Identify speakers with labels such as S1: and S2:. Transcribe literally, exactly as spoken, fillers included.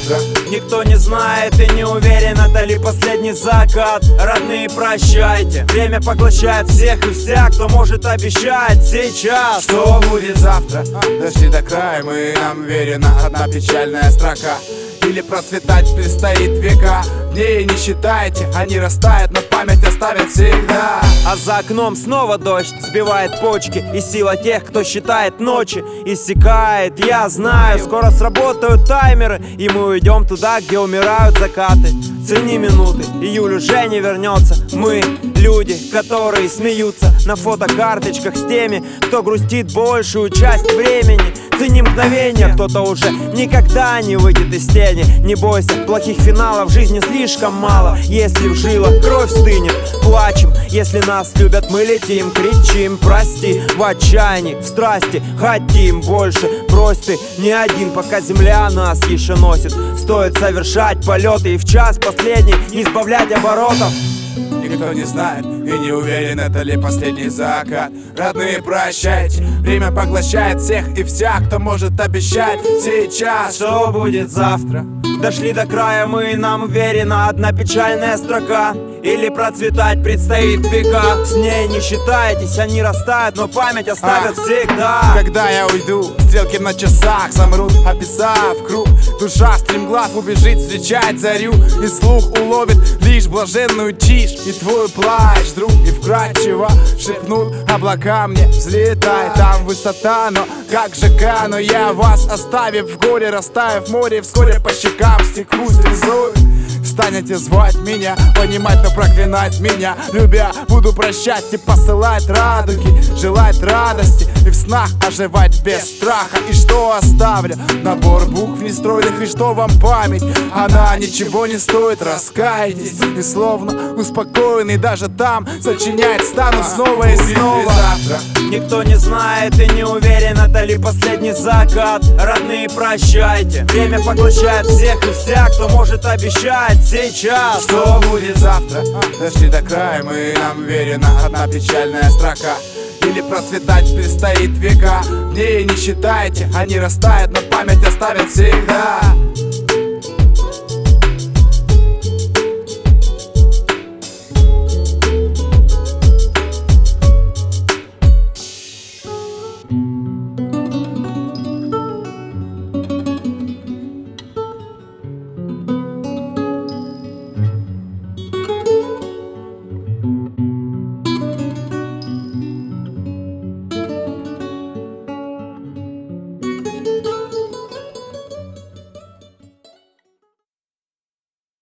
S1: завтра.
S2: Никто не знает и не уверен, это ли последний закат. Родные, прощайте, время поглощает всех и вся, кто может обещать сейчас.
S1: Что будет завтра? Дошли до края, мы нам уверена одна печальная строка. Или процветать предстоит века. Дней не считайте, они растают, но память оставят всегда.
S2: А за окном снова дождь сбивает почки, и сила тех, кто считает ночи, иссякает. Я знаю, скоро сработают таймеры, и мы уйдем туда, где умирают закаты. Цени минуты, июль уже не вернется. Мы люди, которые смеются на фотокарточках с теми, кто грустит большую часть времени. Цени мгновения, кто-то уже никогда не выйдет из тени. Не бойся, плохих финалов в жизни слишком мало. Если в жилах кровь стынет, плачем. Если нас любят, мы летим, кричим прости. В отчаянии, в страсти хотим больше. Брось ты не один, пока земля нас еще носит. Стоит совершать полеты и в час последний не сбавлять оборотов.
S1: Никто не знает и не уверен, это ли последний закат. Родные, прощайте, время поглощает всех и вся, кто может обещать сейчас.
S2: Что будет завтра? Дошли до края мы, нам уверена одна печальная строка. Или процветать предстоит века. С ней не считайтесь, они растают, но память оставят а, всегда.
S1: Когда я уйду, стрелки на часах замрут, описав круг. Душа стремглав убежит встречать зарю, и слух уловит лишь блаженную тишь. И твой плач, друг, и вкрадчиво шепнут облака мне: взлетай, там высота, но как же но я вас оставив в горе, растаю в море, вскоре по щекам стеклу слезой. Станете звать меня, понимать, но проклинать меня. Любя, буду прощать и посылать радуги, желать радости и в снах оживать без страха. И что оставлю? Набор букв нестройных. И что вам память? Она ничего не стоит, раскайтесь. И словно успокоенный даже там сочинять стану снова и снова.
S2: Завтра никто не знает и не уверен, это ли последний закат. Родные, прощайте, время поглощает всех и вся, кто может обещать сейчас.
S1: Что будет завтра? Дошли до края, мы нам уверена одна печальная строка. Или процветать предстоит века. Дней не считайте, они растают, но память оставят всегда.